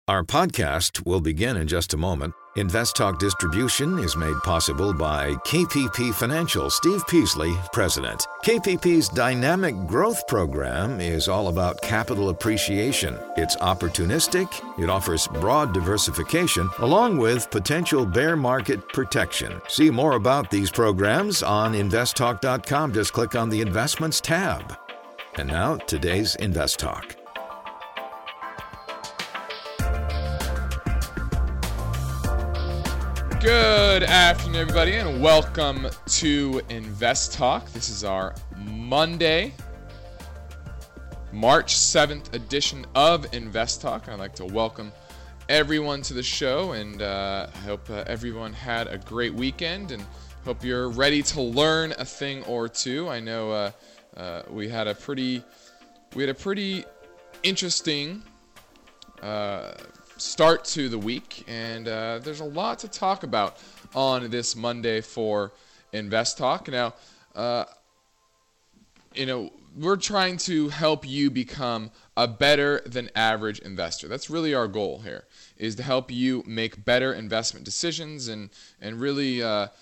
Our podcast will begin in just a moment. Invest Talk distribution is made possible by KPP Financial. Steve Peasley, President. KPP's Dynamic Growth Program is all about capital appreciation. It's opportunistic. It offers broad diversification along with potential bear market protection. See more about these programs on investtalk.com. Just click on the Investments tab. And now, today's Invest Talk. Good afternoon, everybody, and welcome to Invest Talk. This is our Monday, March 7th edition of Invest Talk. I'd like to welcome everyone to the show, and I hope everyone had a great weekend, and hope you're ready to learn a thing or two. I know we had a pretty interesting start to the week, and there's a lot to talk about on this Monday for Invest Talk. Now, we're trying to help you become a better than average investor. That's really our goal here, is to help you make better investment decisions and really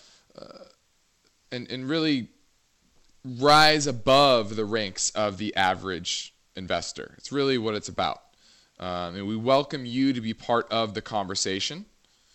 really rise above the ranks of the average investor. It's really what it's about. And we welcome you to be part of the conversation.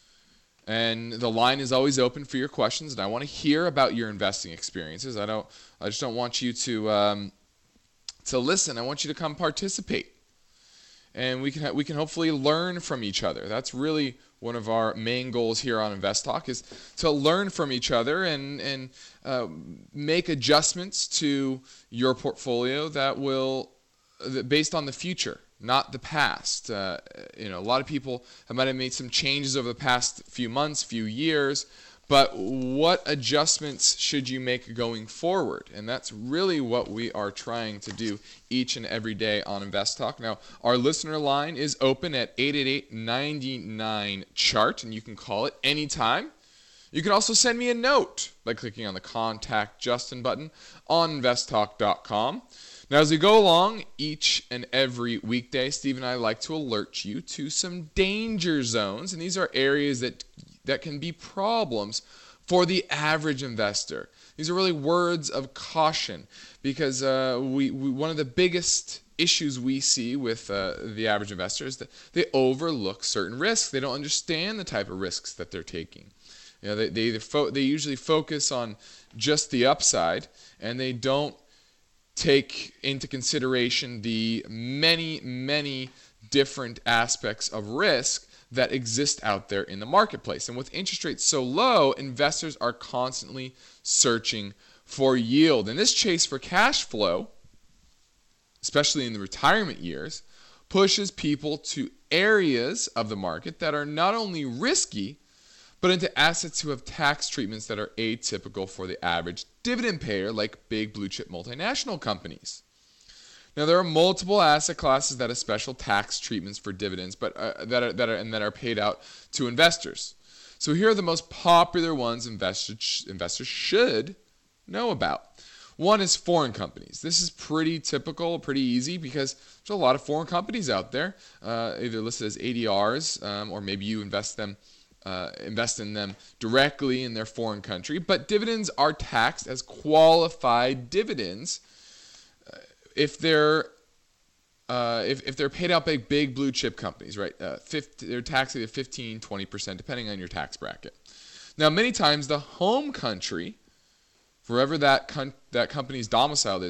And the line is always open for your questions, and I want to hear about your investing experiences. I just don't want you to listen. I want you to come participate, and we can hopefully learn from each other. That's really one of our main goals here on Invest Talk, is to learn from each other and make adjustments to your portfolio that based on the future, not the past. A lot of people might have made some changes over the past few months, few years, but what adjustments should you make going forward? And that's really what we are trying to do each and every day on Invest Talk. Now, our listener line is open at 888-99-CHART, and you can call it anytime. You can also send me a note by clicking on the Contact Justin button on investtalk.com. Now, as we go along each and every weekday, Steve and I like to alert you to some danger zones, and these are areas that can be problems for the average investor. These are really words of caution, because one of the biggest issues we see with the average investor is that they overlook certain risks. They don't understand the type of risks that they're taking. They usually focus on just the upside, and they don't take into consideration the many, many different aspects of risk that exist out there in the marketplace. And with interest rates so low, investors are constantly searching for yield. And this chase for cash flow, especially in the retirement years, pushes people to areas of the market that are not only risky, but into assets who have tax treatments that are atypical for the average dividend payer, like big blue chip multinational companies. Now, there are multiple asset classes that have special tax treatments for dividends, but that are paid out to investors. So here are the most popular ones investors should know about. One is foreign companies. This is pretty typical, pretty easy, because there's a lot of foreign companies out there, either listed as ADRs, or maybe you invest in them directly in their foreign country. But dividends are taxed as qualified dividends if they're paid out by big blue chip companies, right? They're taxed at 15-20%, depending on your tax bracket. Now, many times the home country, wherever that company's domiciled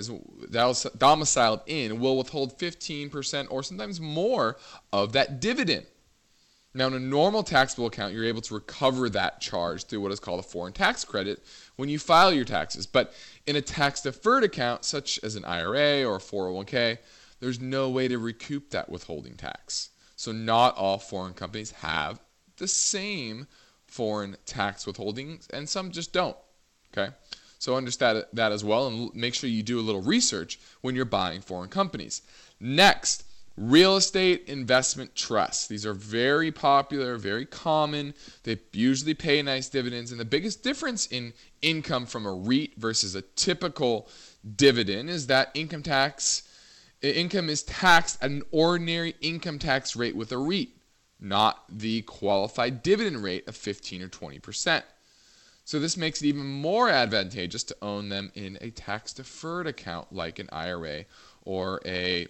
in, will withhold 15% or sometimes more of that dividend. Now, in a normal taxable account, you're able to recover that charge through what is called a foreign tax credit when you file your taxes. But in a tax-deferred account, such as an IRA or a 401k, there's no way to recoup that withholding tax. So not all foreign companies have the same foreign tax withholdings, and some just don't. Okay? So understand that as well, and make sure you do a little research when you're buying foreign companies. Next, real estate investment trusts. These are very popular, very common. They usually pay nice dividends. And the biggest difference in income from a REIT versus a typical dividend is that income is taxed at an ordinary income tax rate with a REIT. not the qualified dividend rate of 15 or 20%. So this makes it even more advantageous to own them in a tax-deferred account like an IRA or a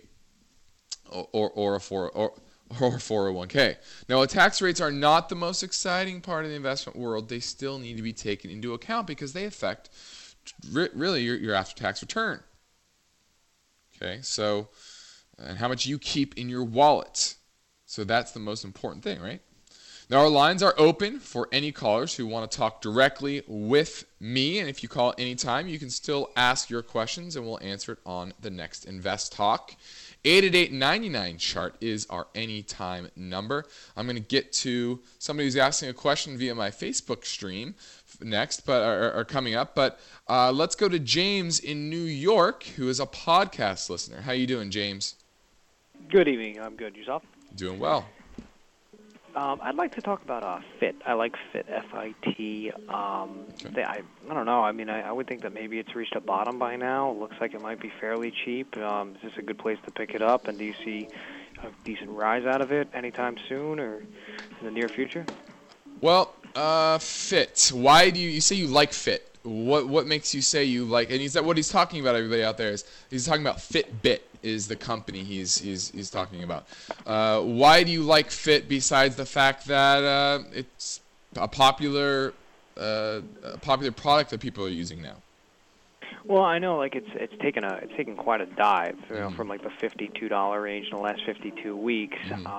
401k. Now, while tax rates are not the most exciting part of the investment world, they still need to be taken into account because they affect really your after-tax return. Okay, so and how much you keep in your wallet. So that's the most important thing, right? Now, our lines are open for any callers who want to talk directly with me. And if you call at any time, you can still ask your questions and we'll answer it on the next Invest Talk. 888-99-CHART is our anytime number. I'm going to get to somebody who's asking a question via my Facebook stream next, but are coming up. But let's go to James in New York, who is a podcast listener. How you doing, James? Good evening. I'm good. Yourself? Doing well. I'd like to talk about FIT. I like FIT, F-I-T. Okay. I don't know. I mean, I would think that maybe it's reached a bottom by now. It looks like it might be fairly cheap. Is this a good place to pick it up? And do you see a decent rise out of it anytime soon or in the near future? Well, FIT. Why do you say you like FIT? What makes you say you like? And what he's talking about, everybody out there, is he's talking about Fitbit is the company he's talking about. Why do you like FIT besides the fact that it's a popular product that people are using now? Well, I know like it's taken quite a dive, from like the $52 range in the last 52 weeks.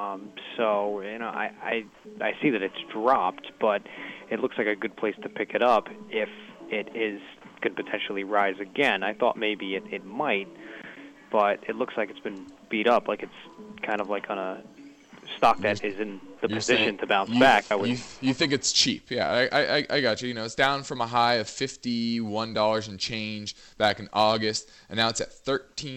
So I see that it's dropped, but it looks like a good place to pick it up if it could potentially rise again. I thought maybe it might, but it looks like it's been beat up. Like it's kind of like on a stock that is in the position to bounce back. You think it's cheap? Yeah, I got you. It's down from a high of $51 and change back in August, and now it's at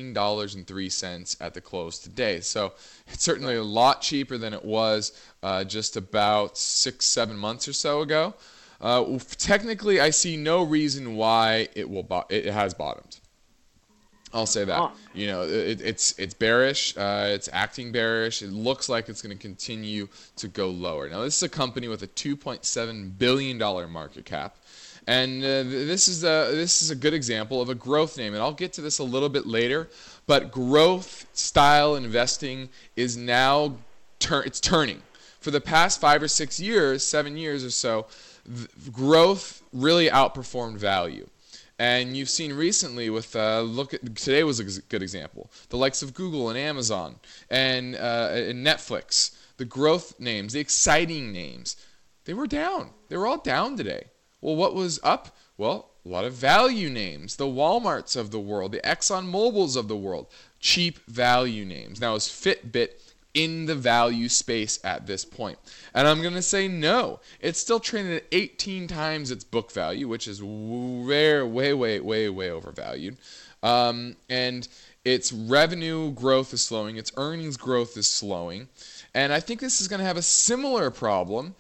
$13.03 at the close today. So it's certainly a lot cheaper than it was just about 6-7 months or so ago. Technically, I see no reason why it has bottomed. I'll say that. It's bearish. It's acting bearish. It looks like it's going to continue to go lower. Now, this is a company with a $2.7 billion market cap, and this is a good example of a growth name. And I'll get to this a little bit later. But growth style investing is now it's turning. For the past 5 or 6 years, 7 years or so, growth really outperformed value. And you've seen recently with today was a good example. The likes of Google and Amazon and Netflix, the growth names, the exciting names, they were down. They were all down today. Well, what was up? Well, a lot of value names, the Walmarts of the world, the Exxon Mobils of the world, cheap value names. Now, is Fitbit in the value space at this point? And I'm going to say no. It's still trading at 18 times its book value, which is way overvalued. And its revenue growth is slowing. Its earnings growth is slowing. And I think this is going to have a similar problem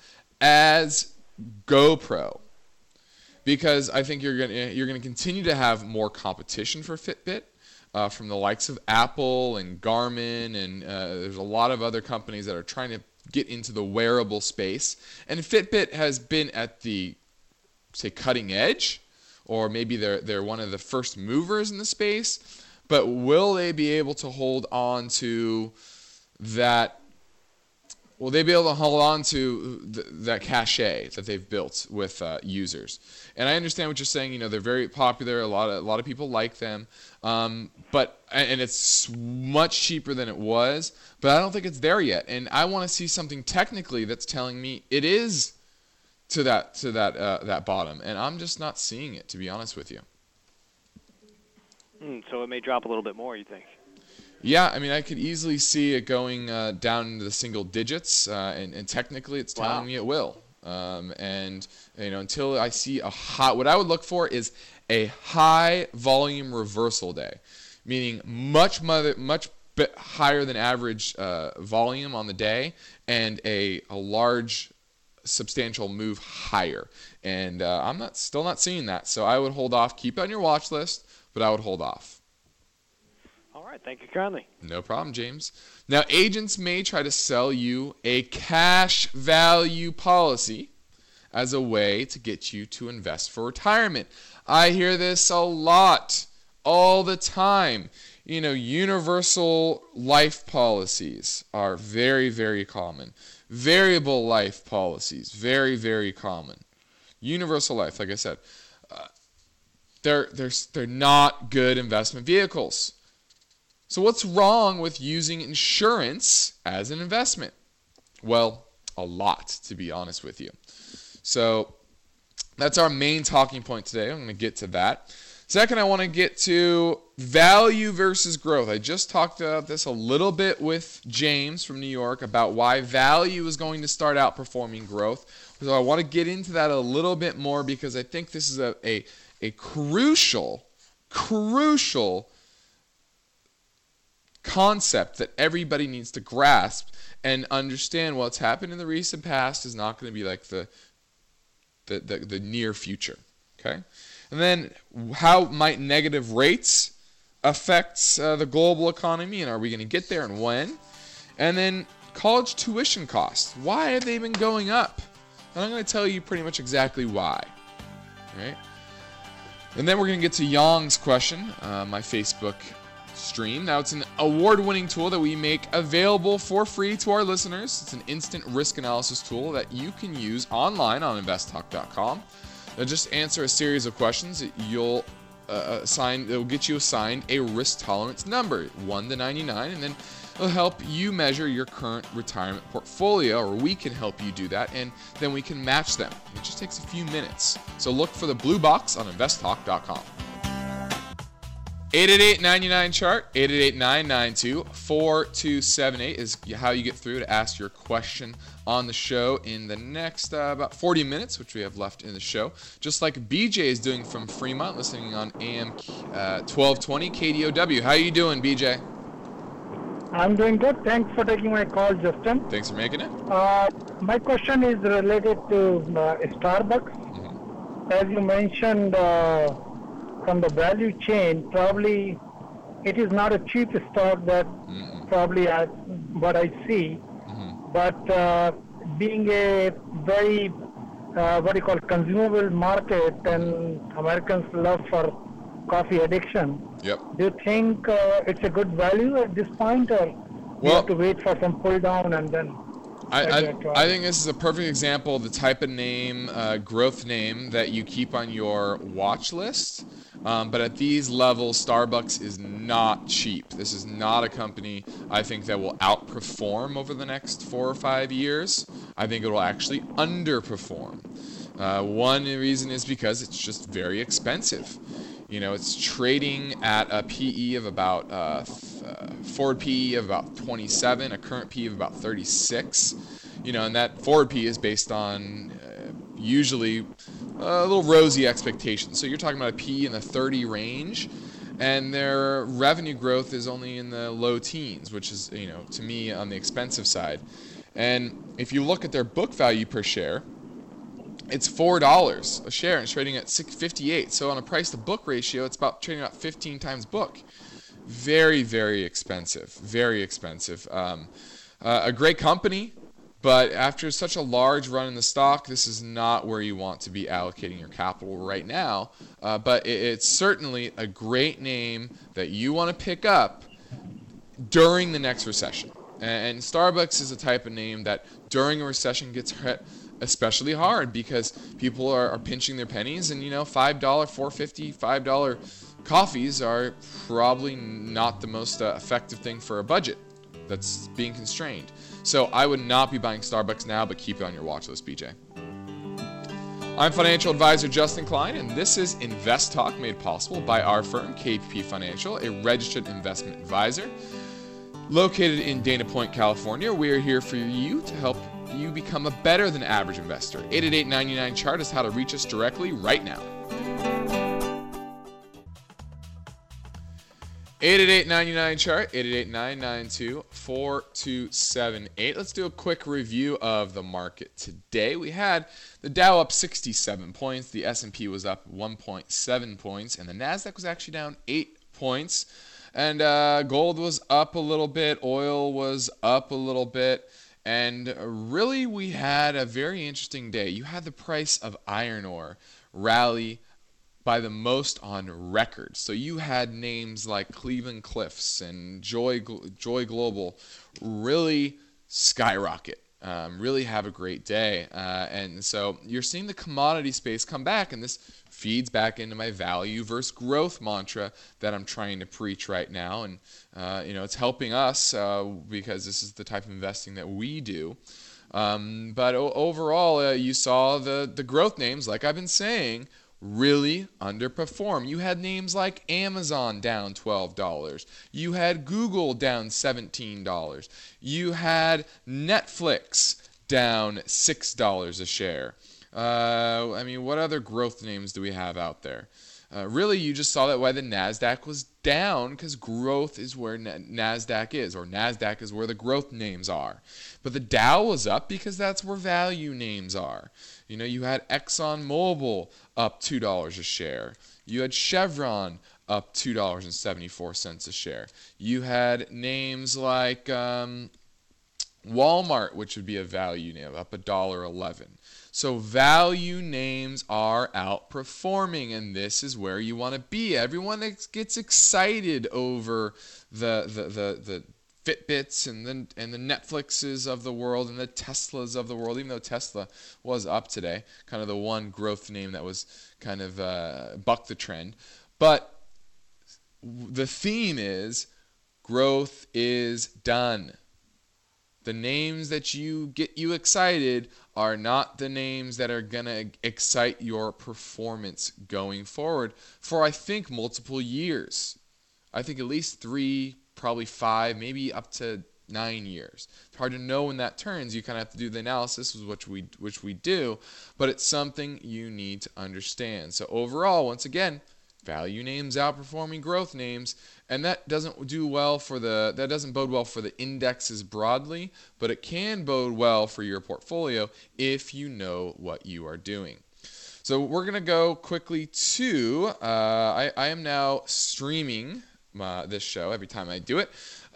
as GoPro, because I think you're going to continue to have more competition for Fitbit. From the likes of Apple and Garmin, and there's a lot of other companies that are trying to get into the wearable space. And Fitbit has been at the, say, cutting edge, or maybe they're one of the first movers in the space. But will they be able to hold on to that? Will they be able to hold on to that cachet that they've built with users? And I understand what you're saying. They're very popular. A lot of people like them. But it's much cheaper than it was. But I don't think it's there yet. And I want to see something technically that's telling me it is to that bottom. And I'm just not seeing it, to be honest with you. So it may drop a little bit more, you think? Yeah, I mean, I could easily see it going down into the single digits, and technically it's telling me it will. And until I see what I would look for is a high volume reversal day, meaning much bit higher than average volume on the day, and a large substantial move higher. And I'm still not seeing that, so I would hold off. Keep it on your watch list, but I would hold off. All right, thank you kindly. No problem, James. Now, agents may try to sell you a cash value policy as a way to get you to invest for retirement. I hear this a lot, all the time. Universal life policies are very, very common. Variable life policies, very, very common. Universal life, like I said, they're not good investment vehicles. So what's wrong with using insurance as an investment? Well, a lot, to be honest with you. So that's our main talking point today. I'm going to get to that. Second, I want to get to value versus growth. I just talked about this a little bit with James from New York about why value is going to start outperforming growth. So I want to get into that a little bit more because I think this is a crucial concept that everybody needs to grasp and understand. What's happened in the recent past is not going to be like the near future. Okay? And then how might negative rates affect the global economy, and are we going to get there and when? And then college tuition costs. Why have they been going up? And I'm going to tell you pretty much exactly why. All right? And then we're going to get to Yong's question, my Facebook stream. Now, it's an award-winning tool that we make available for free to our listeners. It's an instant risk analysis tool that you can use online on investtalk.com. Now, just answer a series of questions. It will get you assigned a risk tolerance number, 1 to 99, and then it'll help you measure your current retirement portfolio, or we can help you do that, and then we can match them. It just takes a few minutes. So look for the blue box on investtalk.com. 888-99-CHART, 888-992-4278 is how you get through to ask your question on the show in the next about 40 minutes, which we have left in the show. Just like BJ is doing from Fremont, listening on AM 1220 KDOW. How are you doing, BJ? I'm doing good. Thanks for taking my call, Justin. Thanks for making it. My question is related to Starbucks. Mm-hmm. As you mentioned, from the value chain, probably it is not a cheap stock that probably what I see. Mm-hmm. But being a very, consumable market, and Americans love for coffee addiction. Yep. Do you think it's a good value at this point, or we have to wait for some pull down and then? I think this is a perfect example of the type of name, growth name, that you keep on your watch list. But at these levels, Starbucks is not cheap. This is not a company, I think, that will outperform over the next 4 or 5 years. I think it will actually underperform. One reason is because it's just very expensive. It's trading at a PE of about, forward PE of about 27, a current PE of about 36. And that forward PE is based on usually a little rosy expectations. So you're talking about a PE in the 30 range, and their revenue growth is only in the low teens, which is, to me, on the expensive side. And if you look at their book value per share, it's $4 a share, and it's trading at $6.58. So on a price-to-book ratio, it's about trading about 15 times book. Very, very expensive. Very expensive. A great company, but after such a large run in the stock, this is not where you want to be allocating your capital right now. But it's certainly a great name that you want to pick up during the next recession. And Starbucks is a type of name that during a recession gets hit especially hard because people are pinching their pennies, and $5, $4.50, $5 coffees are probably not the most effective thing for a budget that's being constrained. So I would not be buying Starbucks now, but keep it on your watch list, BJ. I'm financial advisor Justin Klein, and this is Invest Talk, made possible by our firm, KPP Financial, a registered investment advisor. Located in Dana Point, California, we are here for you to help you become a better than average investor. 888-99-CHART is how to reach us directly right now. 888-99-CHART, 888-992-4278. Let's do a quick review of the market today. We had the Dow up 67 points, the S&P was up 1.7 points, and the NASDAQ was actually down 8 points. And gold was up a little bit. Oil was up a little bit. And really, we had a very interesting day. You had the price of iron ore rally by the most on record. So you had names like Cleveland Cliffs and Joy Global really skyrocket. Really have a great day. And so you're seeing the commodity space come back, and this feeds back into my value versus growth mantra that I'm trying to preach right now. And, it's helping us because this is the type of investing that we do. But overall, you saw the growth names, like I've been saying, really underperform. You had names like Amazon down $12. You had Google down $17. You had Netflix down $6 a share. What other growth names do we have out there? Really, you just saw that why the NASDAQ was down, because growth is where NASDAQ is, or NASDAQ is where the growth names are. But the Dow was up because that's where value names are. You had ExxonMobil up $2 a share. You had Chevron up $2.74 a share. You had names like Walmart, which would be a value name, up $1.11. So value names are outperforming, and this is where you want to be. Everyone gets excited over the Fitbits and the Netflixes of the world and the Teslas of the world, even though Tesla was up today, kind of the one growth name that was kind of bucked the trend. But the theme is growth is done. The names that get you excited are not the names that are going to excite your performance going forward for, I think, multiple years. I think at least 3, probably 5, maybe up to 9 years. It's hard to know when that turns. You kind of have to do the analysis, which we do, but it's something you need to understand. So overall, once again, value names outperforming growth names, and that doesn't bode well for the indexes broadly, but it can bode well for your portfolio if you know what you are doing. So we're going to go quickly to I am now streaming this show every time I do it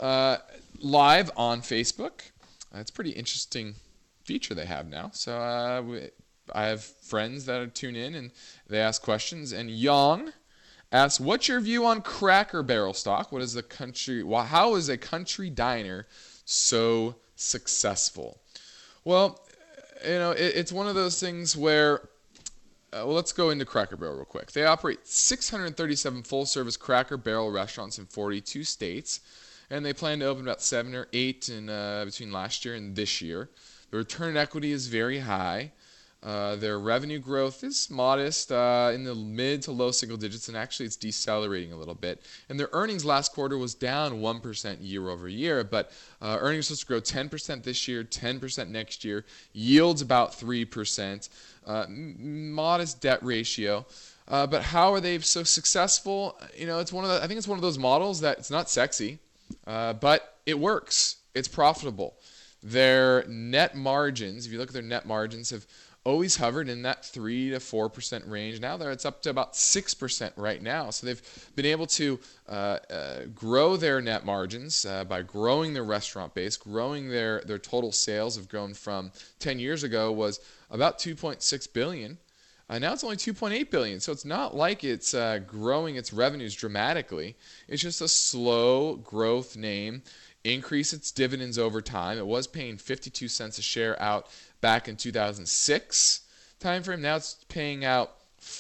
live on Facebook. It's a pretty interesting feature they have now. So I have friends that tune in and they ask questions, and Yang asks, what's your view on Cracker Barrel stock? How is a country diner so successful? Well, it's one of those things where, let's go into Cracker Barrel real quick. They operate 637 full-service Cracker Barrel restaurants in 42 states, and they plan to open about 7 or 8 between last year and this year. The return on equity is very high. Their revenue growth is modest in the mid to low single digits, and actually it's decelerating a little bit. And their earnings last quarter was down 1% year over year, but earnings are supposed to grow 10% this year, 10% next year, yields about 3%, modest debt ratio. But how are they so successful? I think it's one of those models that it's not sexy, but it works. It's profitable. Their net margins, if you look at their net margins, have always hovered in that 3 to 4% range. Now it's up to about 6% right now. So they've been able to grow their net margins by growing their restaurant base, growing their total sales have grown from 10 years ago was about $2.6 billion. Now it's only $2.8 billion. So it's not like it's growing its revenues dramatically. It's just a slow growth name. Increase its dividends over time. It was paying 52 cents a share out back in 2006 timeframe. Now it's paying out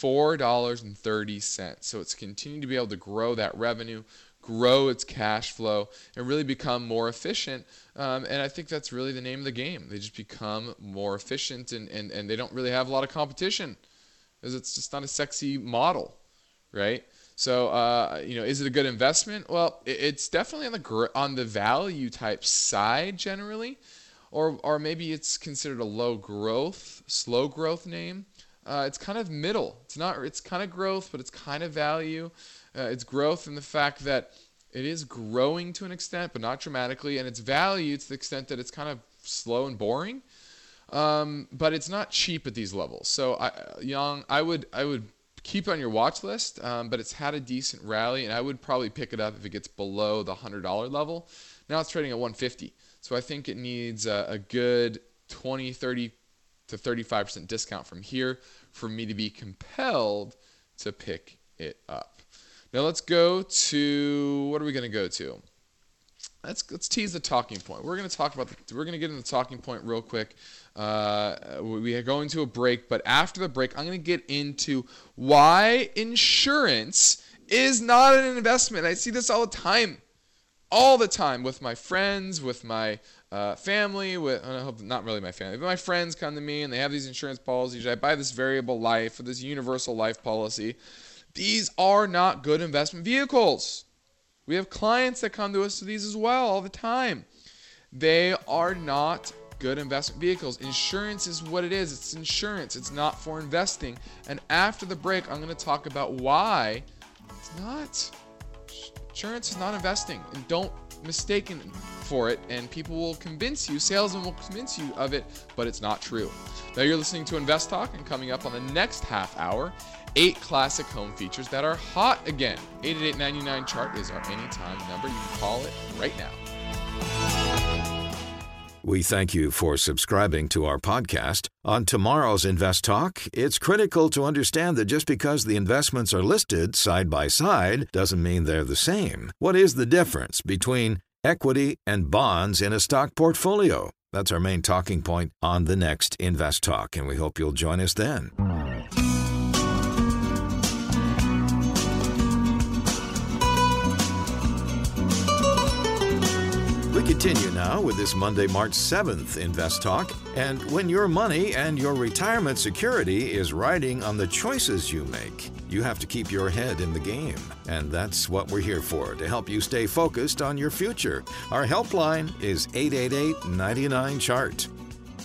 $4.30. So it's continuing to be able to grow that revenue, grow its cash flow, and really become more efficient. And I think that's really the name of the game. They just become more efficient, and they don't really have a lot of competition because it's just not a sexy model, right? So, is it a good investment? Well, it's definitely on the value type side generally, or maybe it's considered a slow growth name. It's kind of middle. It's kind of growth, but it's kind of value. It's growth in the fact that it is growing to an extent, but not dramatically, and it's value to the extent that it's kind of slow and boring. But it's not cheap at these levels. So, I would keep it on your watch list, but it's had a decent rally, and I would probably pick it up if it gets below the $100 level. Now it's trading at 150, so I think it needs a good 20, 30 to 35% discount from here for me to be compelled to pick it up. Now let's go to, what are we going to go to? Let's tease the talking point. We're going to get into the talking point real quick. We are going to a break, but after the break, I'm going to get into why insurance is not an investment. I see this all the time with my friends, with my family, not really my family, but my friends come to me and they have these insurance policies. I buy this variable life or this universal life policy. These are not good investment vehicles. We have clients that come to us to these as well all the time. They are not good investment vehicles. Insurance is what it is. It's insurance. It's not for investing. And after the break, I'm going to talk about why it's not. Insurance is not investing. And don't mistake it for it. And people will convince you, salesmen will convince you of it, but it's not true. Now you're listening to Invest Talk, and coming up on the next half hour, 8 classic home features that are hot again. 888-99-CHART is our anytime number. You can call it right now. We thank you for subscribing to our podcast. On tomorrow's Invest Talk, it's critical to understand that just because the investments are listed side by side doesn't mean they're the same. What is the difference between equity and bonds in a stock portfolio? That's our main talking point on the next Invest Talk, and we hope you'll join us then. We continue now with this Monday, March 7th Invest Talk. And when your money and your retirement security is riding on the choices you make, you have to keep your head in the game. And that's what we're here for, to help you stay focused on your future. Our helpline is 888-99-CHART.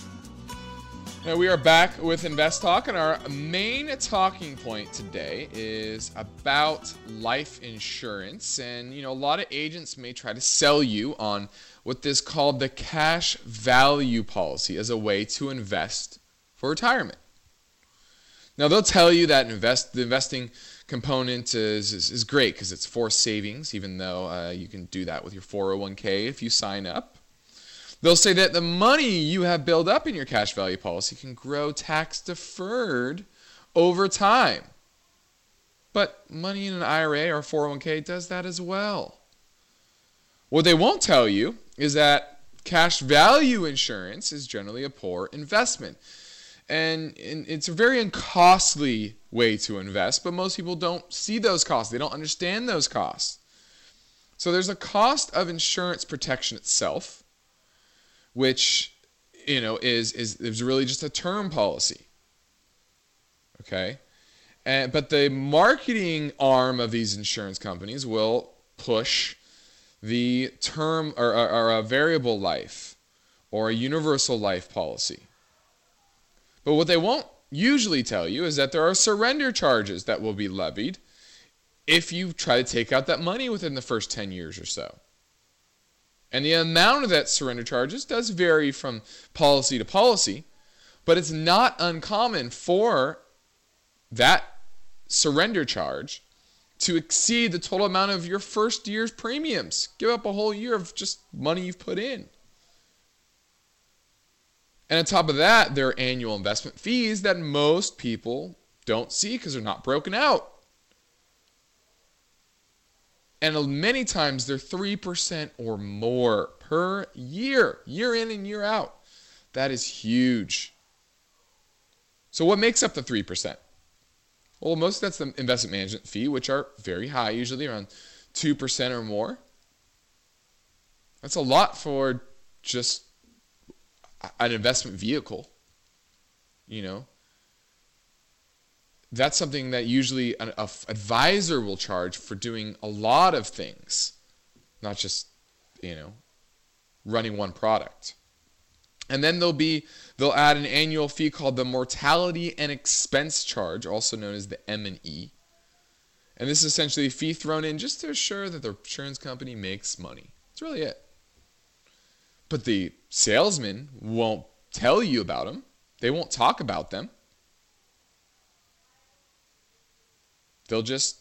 Now we are back with Invest Talk, and our main talking point today is about life insurance. And, a lot of agents may try to sell you on what is called the cash value policy as a way to invest for retirement. Now they'll tell you that the investing component is great because it's forced savings, even though you can do that with your 401k if you sign up. They'll say that the money you have built up in your cash value policy can grow tax deferred over time. But money in an IRA or 401k does that as well. What they won't tell you is that cash value insurance is generally a poor investment. And it's a very uncostly way to invest, but most people don't see those costs. They don't understand those costs. So there's a cost of insurance protection itself, which, is really just a term policy. Okay? But the marketing arm of these insurance companies will push the term or a variable life or a universal life policy. But what they won't usually tell you is that there are surrender charges that will be levied if you try to take out that money within the first 10 years or so. And the amount of that surrender charges does vary from policy to policy, but it's not uncommon for that surrender charge to exceed the total amount of your first year's premiums. Give up a whole year of just money you've put in. And on top of that, there are annual investment fees that most people don't see because they're not broken out. And many times they're 3% or more per year, year in and year out. That is huge. So what makes up the 3%? Well, most of that's the investment management fee, which are very high, usually around 2% or more. That's a lot for just an investment vehicle. That's something that usually an advisor will charge for doing a lot of things, not just, running one product. And then they'll add an annual fee called the mortality and expense charge, also known as the M&E. And this is essentially a fee thrown in just to assure that the insurance company makes money. That's really it. But the salesman won't tell you about them. They won't talk about them. They'll just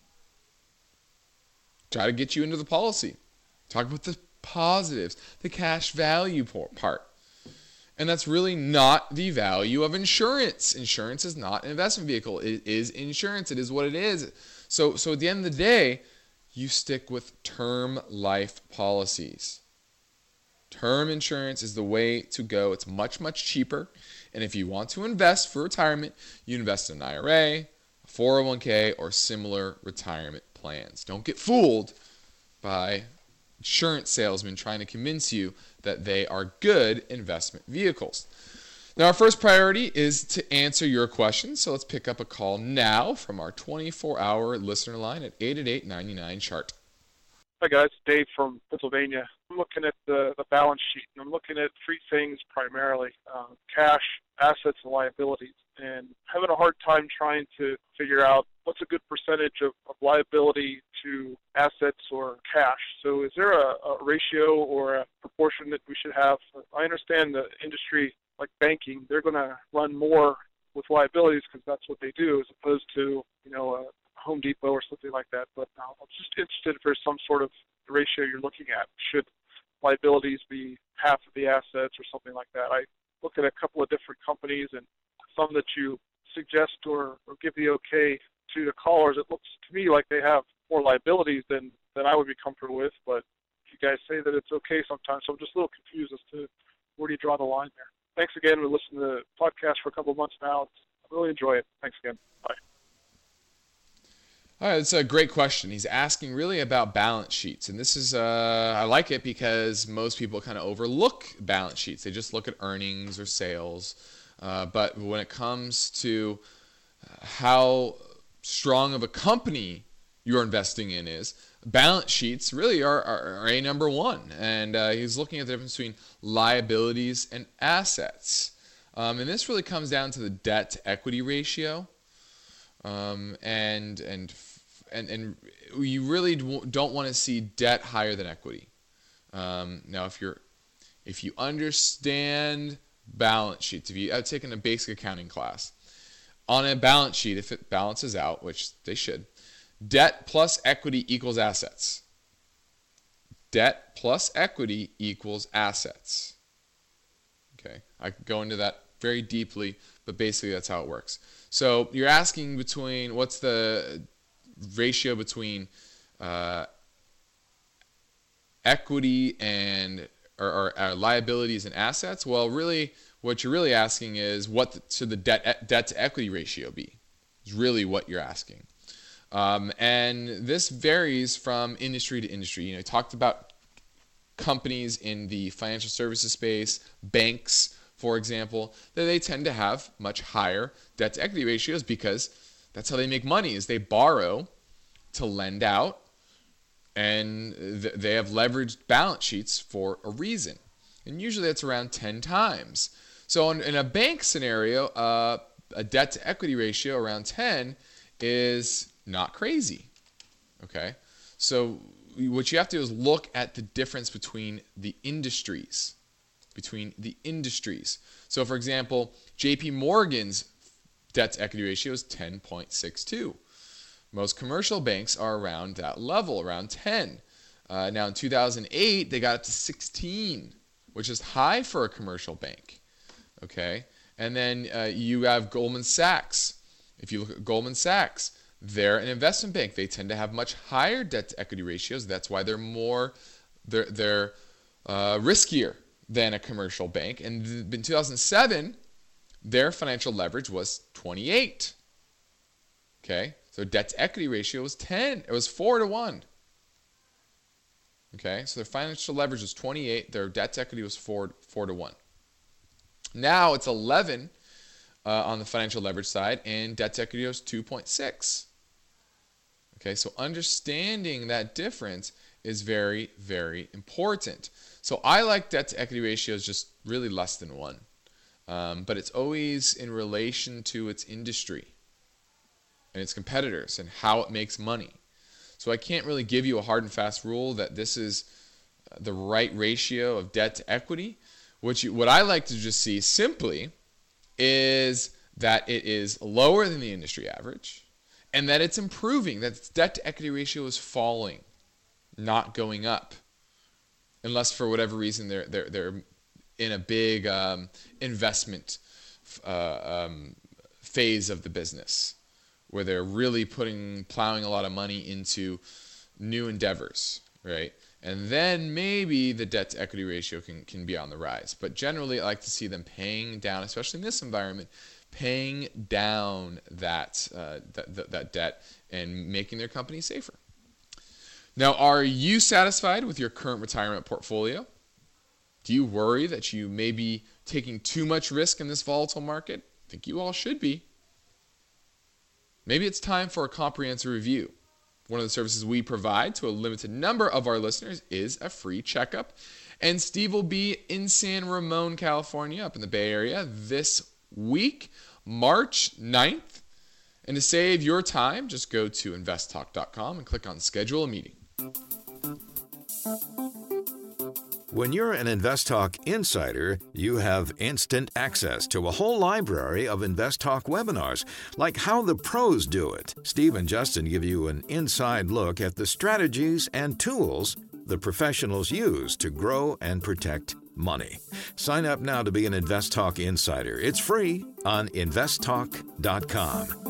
try to get you into the policy. Talk about the positives, the cash value part. And that's really not the value of insurance. Insurance is not an investment vehicle. It is insurance. It is what it is. So at the end of the day, you stick with term life policies. Term insurance is the way to go. It's much, much cheaper. And if you want to invest for retirement, you invest in an IRA, a 401k, or similar retirement plans. Don't get fooled by insurance salesmen trying to convince you that they are good investment vehicles. Now, our first priority is to answer your questions. So let's pick up a call now from our 24-hour listener line at 888-99-CHART. Hi guys, Dave from Pennsylvania. I'm looking at the balance sheet, and I'm looking at three things primarily: cash, assets, and liabilities, and having a hard time trying to figure out what's a good percentage of liability to assets or cash. So is there a ratio or a proportion that we should have? I understand the industry, like banking, they're going to run more with liabilities because that's what they do, as opposed to, a Home Depot or something like that. But I'm just interested if there's some sort of ratio you're looking at. Should liabilities be half of the assets or something like that? I look at a couple of different companies, and some that you suggest or give the okay to the callers, it looks to me like they have more liabilities than I would be comfortable with. But you guys say that it's okay sometimes, so I'm just a little confused as to where do you draw the line there. Thanks again. We've listened to the podcast for a couple of months now. I really enjoy it. Thanks again. Bye. All right, that's a great question. He's asking really about balance sheets. And this is, I like it because most people kind of overlook balance sheets. They just look at earnings or sales. But when it comes to how strong of a company you're investing in is, balance sheets really are a number one. And he's looking at the difference between liabilities and assets. And this really comes down to the debt to equity ratio. And you really don't want to see debt higher than equity. Now, if you understand balance sheets, if I've taken a basic accounting class, on a balance sheet, if it balances out, which they should, debt plus equity equals assets. Debt plus equity equals assets. Okay, I could go into that very deeply, but basically that's how it works. So you're asking what's the ratio between equity and or liabilities and assets? Well, really, what you're really asking is what should the debt to equity ratio be? Is really what you're asking. And this varies from industry to industry. I talked about companies in the financial services space, banks, for example, that they tend to have much higher debt to equity ratios because that's how they make money, is they borrow to lend out, and they have leveraged balance sheets for a reason. And usually that's around 10 times. So in a bank scenario, a debt to equity ratio around 10 is not crazy. Okay? So what you have to do is look at the difference between the industries. So for example, JP Morgan's debt to equity ratio is 10.62. Most commercial banks are around that level, around 10. Now in 2008, they got up to 16, which is high for a commercial bank. Okay? And then you have Goldman Sachs. If you look at Goldman Sachs, they're an investment bank. They tend to have much higher debt to equity ratios. That's why they're riskier than a commercial bank. And in 2007, their financial leverage was 28. Okay? So debt to equity ratio was 10. It was 4-1. Okay? So their financial leverage was 28. Their debt to equity was 4-1. Now it's 11 on the financial leverage side, and debt to equity was 2.6. Okay? So understanding that difference is very, very important. So I like debt to equity ratios just really less than 1. But it's always in relation to its industry and its competitors and how it makes money. So I can't really give you a hard and fast rule that this is the right ratio of debt to equity. What I like to just see simply is that it is lower than the industry average and that it's improving, that its debt to equity ratio is falling, not going up, unless for whatever reason they're in a big investment phase of the business, where they're really plowing a lot of money into new endeavors, right? And then maybe the debt to equity ratio can be on the rise. But generally, I like to see them paying down, especially in this environment, paying down that debt and making their company safer. Now, are you satisfied with your current retirement portfolio? Do you worry that you may be taking too much risk in this volatile market? I think you all should be. Maybe it's time for a comprehensive review. One of the services we provide to a limited number of our listeners is a free checkup. And Steve will be in San Ramon, California, up in the Bay Area this week, March 9th. And to save your time, just go to investtalk.com and click on Schedule a Meeting. When you're an InvestTalk insider, you have instant access to a whole library of InvestTalk webinars, like How the Pros Do It. Steve and Justin give you an inside look at the strategies and tools the professionals use to grow and protect money. Sign up now to be an InvestTalk insider. It's free on investtalk.com.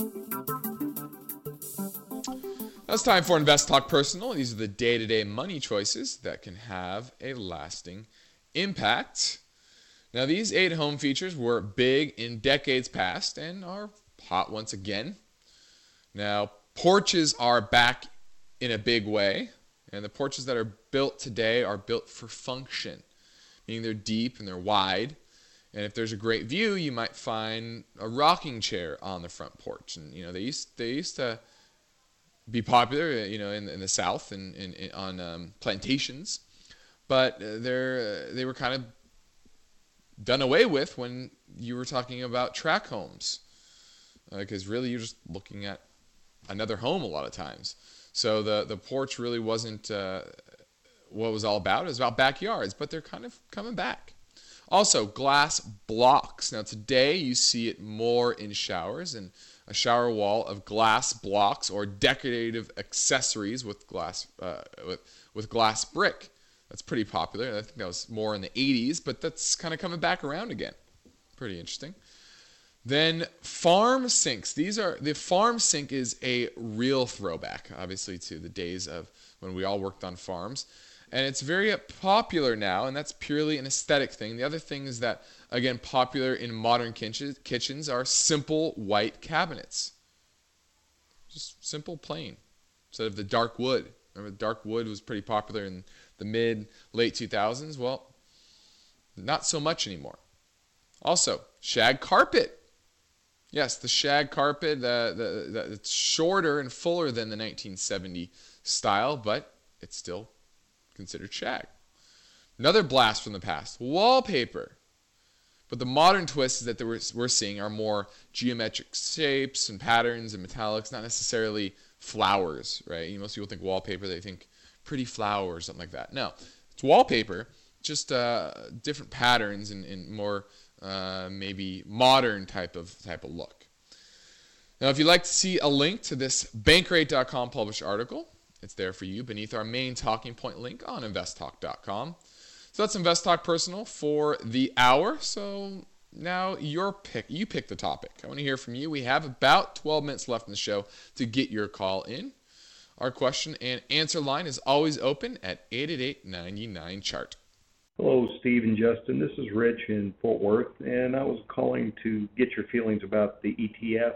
Now it's time for Invest Talk Personal. These are the day-to-day money choices that can have a lasting impact. Now, these 8 home features were big in decades past and are hot once again. Now, porches are back in a big way, and the porches that are built today are built for function, meaning they're deep and they're wide. And if there's a great view, you might find a rocking chair on the front porch. And they used to be popular, in the South and on plantations, but they were kind of done away with when you were talking about tract homes, because really you're just looking at another home a lot of times. So the porch really wasn't what it was all about. It was about backyards, but they're kind of coming back. Also, glass blocks. Now today you see it more in showers, and a shower wall of glass blocks or decorative accessories with glass with glass brick. That's pretty popular. I think that was more in the 80s, but that's kind of coming back around again. Pretty interesting. Then farm sinks. The farm sink is a real throwback, obviously, to the days of when we all worked on farms. And it's very popular now, and that's purely an aesthetic thing. The other thing is that, again, popular in modern kitchens are simple white cabinets. Just simple, plain, instead of the dark wood. Remember, dark wood was pretty popular in the late 2000s? Well, not so much anymore. Also, shag carpet. Yes, the shag carpet, it's shorter and fuller than the 1970 style, but it's still considered shag. Another blast from the past, wallpaper. But the modern twist is that we're seeing are more geometric shapes and patterns and metallics, not necessarily flowers, right? Most people think wallpaper, they think pretty flower or something like that. No, it's wallpaper, just different patterns and more maybe modern type of look. Now, if you'd like to see a link to this Bankrate.com published article, it's there for you beneath our main talking point link on investtalk.com. So that's Invest Talk Personal for the hour. So now you pick the topic. I want to hear from you. We have about 12 minutes left in the show to get your call in. Our question and answer line is always open at 888-99-CHART. Hello, Steve and Justin. This is Rich in Fort Worth, and I was calling to get your feelings about the ETF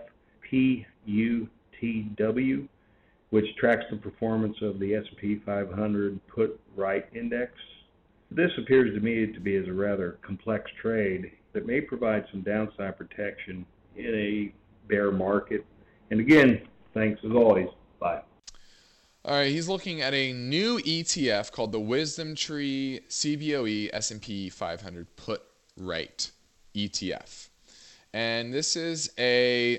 PUTW, which tracks the performance of the S&P 500 put right index. This appears to me to be as a rather complex trade that may provide some downside protection in a bear market. And again, thanks as always. Bye. All right, he's looking at a new ETF called the Wisdom Tree CBOE S&P 500 Put Right ETF. And this is a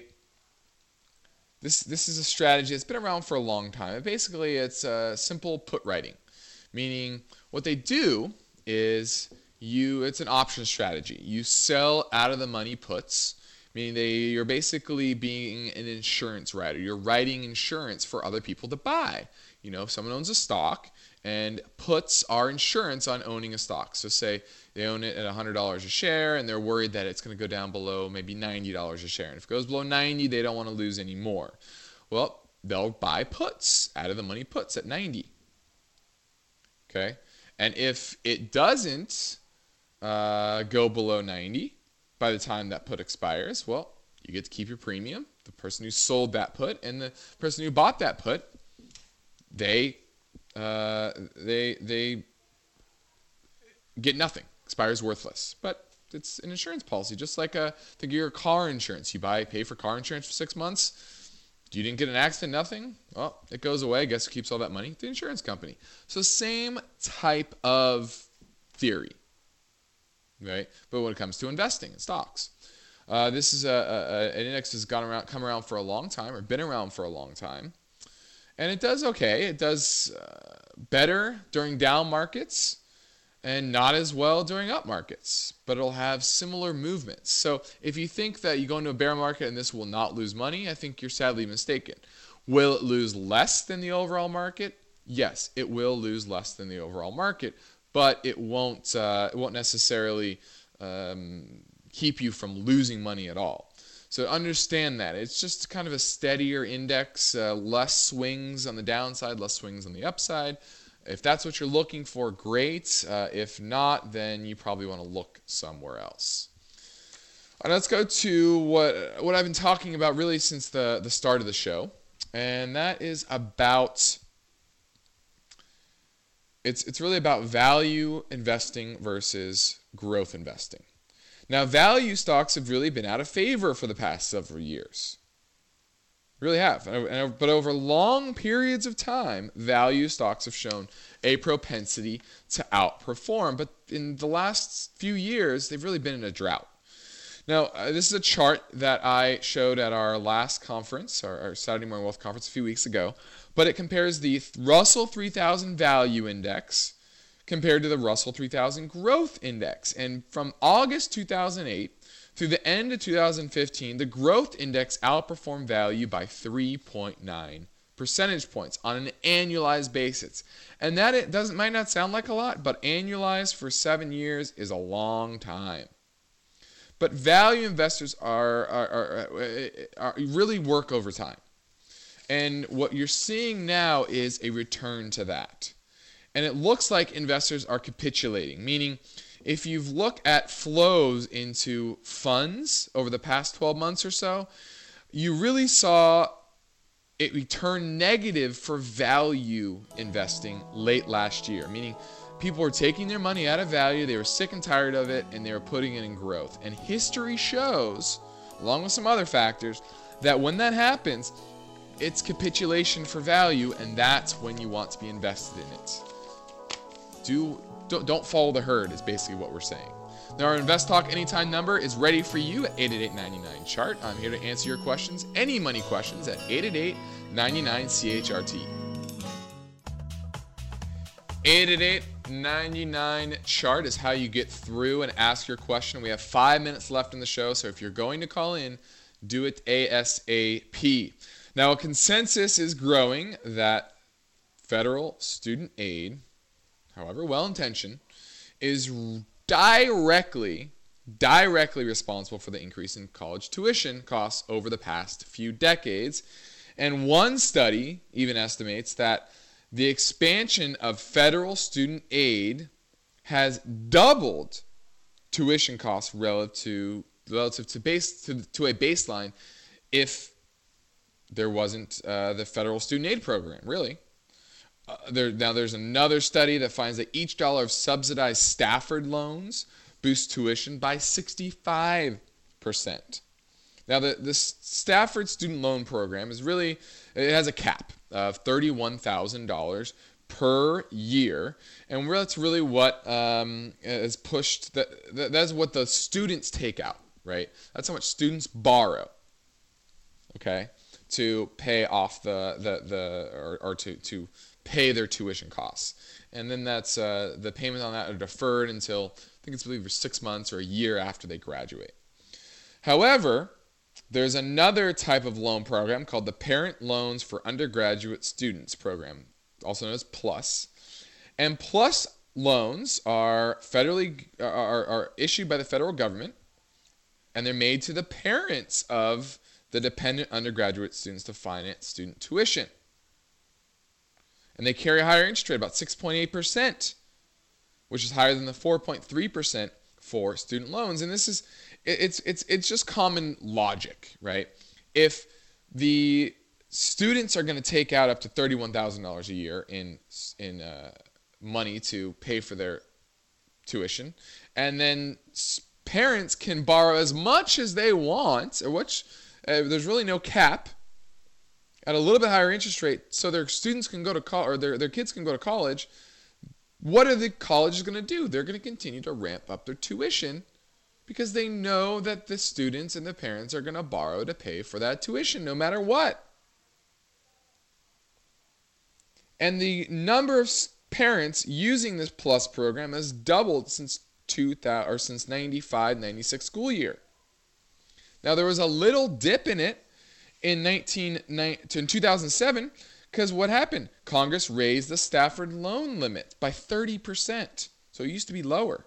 strategy that's been around for a long time. Basically, it's a simple put writing, meaning what they do is it's an option strategy. You sell out of the money puts, meaning you're basically being an insurance writer. You're writing insurance for other people to buy. If someone owns a stock, and puts are insurance on owning a stock. So say they own it at $100 a share, and they're worried that it's going to go down below maybe $90 a share. And if it goes below 90, they don't want to lose any more. Well, they'll buy puts, out of the money puts at 90. Okay? And if it doesn't go below 90 by the time that put expires, well, you get to keep your premium. The person who sold that put and the person who bought that put, they get nothing. Expires worthless. But it's an insurance policy, just like think of your car insurance. You pay for car insurance for 6 months. You didn't get an accident, nothing. Well, it goes away. Guess who keeps all that money? The insurance company. So same type of theory, right? But when it comes to investing in stocks, this is an index that's come around for a long time, or been around for a long time. And it does okay. It does better during down markets and not as well during up markets. But it'll have similar movements. So if you think that you go into a bear market and this will not lose money, I think you're sadly mistaken. Will it lose less than the overall market? Yes, it will lose less than the overall market. But it won't necessarily keep you from losing money at all. So understand that. It's just kind of a steadier index, less swings on the downside, less swings on the upside. If that's what you're looking for, great. If not, then you probably want to look somewhere else. All right, let's go to what I've been talking about really since the start of the show. And that is about, it's really about value investing versus growth investing. Now, value stocks have really been out of favor for the past several years. Really have. But over long periods of time, value stocks have shown a propensity to outperform. But in the last few years, they've really been in a drought. Now, this is a chart that I showed at our last conference, our Saturday Morning Wealth Conference a few weeks ago. But it compares the Russell 3000 Value Index compared to the Russell 3000 Growth Index. And from August 2008 through the end of 2015, the Growth Index outperformed value by 3.9 percentage points on an annualized basis. And that might not sound like a lot, but annualized for 7 years is a long time. But value investors are really work over time. And what you're seeing now is a return to that. And it looks like investors are capitulating, meaning if you've looked at flows into funds over the past 12 months or so, you really saw it return negative for value investing late last year, meaning people were taking their money out of value, they were sick and tired of it, and they were putting it in growth. And history shows, along with some other factors, that when that happens, it's capitulation for value, and that's when you want to be invested in it. Don't follow the herd is basically what we're saying. Now, our Invest Talk Anytime number is ready for you at 888-99-CHART. I'm here to answer your questions, any money questions, at 888-99-CHRT. 888-99-CHART is how you get through and ask your question. We have 5 minutes left in the show, so if you're going to call in, do it ASAP. Now, a consensus is growing that federal student aid, however well-intentioned, is directly responsible for the increase in college tuition costs over the past few decades. And one study even estimates that the expansion of federal student aid has doubled tuition costs relative to a baseline if there wasn't the federal student aid program, really. There's another study that finds that each dollar of subsidized Stafford loans boosts tuition by 65%. Now, the Stafford student loan program it has a cap of $31,000 per year, and that's really what is pushed. That's what the students take out, right? That's how much students borrow, okay, to pay off to pay their tuition costs. And then that's the payments on that are deferred until, I think it's 6 months or a year after they graduate. However, There's another type of loan program called the Parent Loans for Undergraduate Students program, also known as PLUS. And PLUS loans are are issued by the federal government, and they're made to the parents of the dependent undergraduate students to finance student tuition. And they carry a higher interest rate, about 6.8%, which is higher than the 4.3% for student loans. And this is it's just common logic, right? If the students are going to take out up to $31,000 a year in money to pay for their tuition, and then parents can borrow as much as they want, or which there's really no cap, at a little bit higher interest rate, so their students can go to college, or their kids can go to college. What are the colleges going to do? They're going to continue to ramp up their tuition because they know that the students and the parents are going to borrow to pay for that tuition no matter what. And the number of parents using this PLUS program has doubled since 95-96 school year. Now, there was a little dip in it in 2007, because what happened? Congress raised the Stafford loan limit by 30%. So it used to be lower.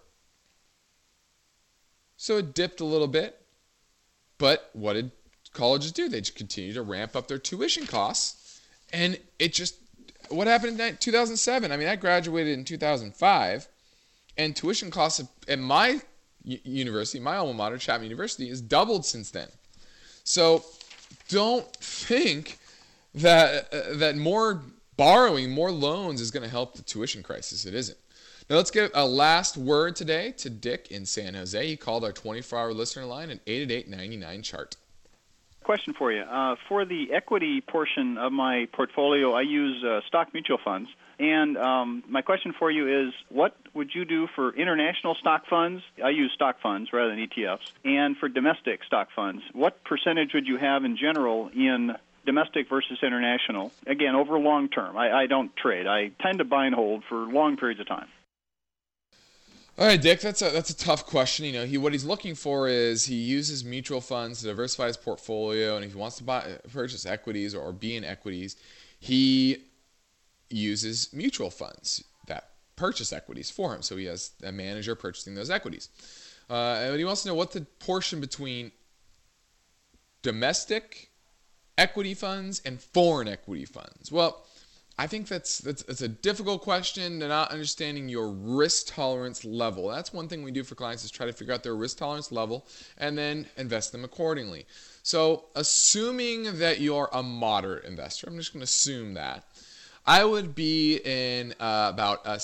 So it dipped a little bit. But what did colleges do? They just continued to ramp up their tuition costs. And what happened in 2007? I mean, I graduated in 2005. And tuition costs at my university, my alma mater, Chapman University, has doubled since then. So don't think that more borrowing, more loans is going to help the tuition crisis. It isn't. Now let's give a last word today to Dick in San Jose. He called our 24-hour listener line at 888-99-CHART. Question for you. For the equity portion of my portfolio, I use stock mutual funds. And my question for you is, what would you do for international stock funds? I use stock funds rather than ETFs. And for domestic stock funds, what percentage would you have in general in domestic versus international? Again, over long term. I don't trade. I tend to buy and hold for long periods of time. All right, Dick, that's a tough question. You know, what he's looking for is he uses mutual funds to diversify his portfolio, and if he wants to purchase equities or be in equities, he uses mutual funds that purchase equities for him. So he has a manager purchasing those equities. And he wants to know what the portion between domestic equity funds and foreign equity funds. Well, I think that's a difficult question, to not understanding your risk tolerance level. That's one thing we do for clients, is try to figure out their risk tolerance level and then invest them accordingly. So assuming that you're a moderate investor, I'm just going to assume that, I would be in about a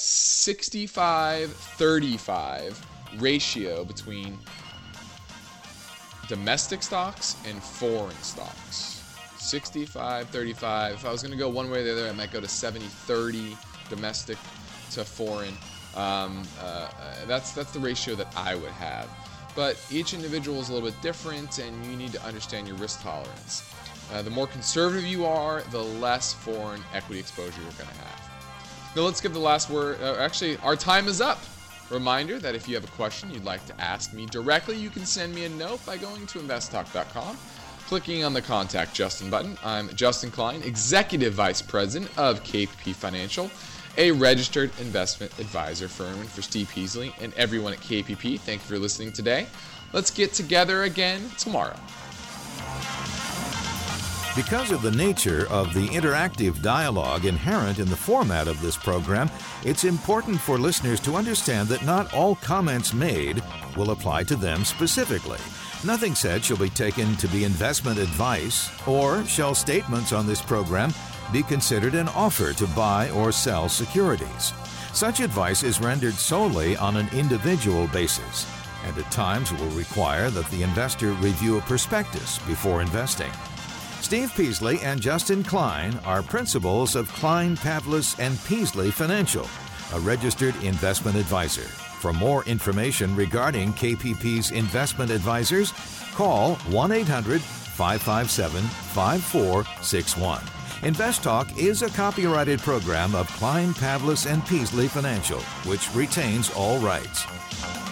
65-35 ratio between domestic stocks and foreign stocks. 65-35. If I was going to go one way or the other, I might go to 70-30 domestic to foreign. That's the ratio that I would have. But each individual is a little bit different, and you need to understand your risk tolerance. The more conservative you are, the less foreign equity exposure you're going to have. Now let's give the last word. Actually, our time is up. Reminder that if you have a question you'd like to ask me directly, you can send me a note by going to investtalk.com. Clicking on the Contact Justin button. I'm Justin Klein, Executive Vice President of KPP Financial, a registered investment advisor firm. And for Steve Peasley and everyone at KPP, thank you for listening today. Let's get together again tomorrow. Because of the nature of the interactive dialogue inherent in the format of this program, it's important for listeners to understand that not all comments made will apply to them specifically. Nothing said shall be taken to be investment advice, or shall statements on this program be considered an offer to buy or sell securities. Such advice is rendered solely on an individual basis, and at times will require that the investor review a prospectus before investing. Steve Peasley and Justin Klein are principals of Klein, Pavlis & Peasley Financial, a registered investment advisor. For more information regarding KPP's investment advisors, call 1-800-557-5461. Invest Talk is a copyrighted program of Klein, Pavlis & Peasley Financial, which retains all rights.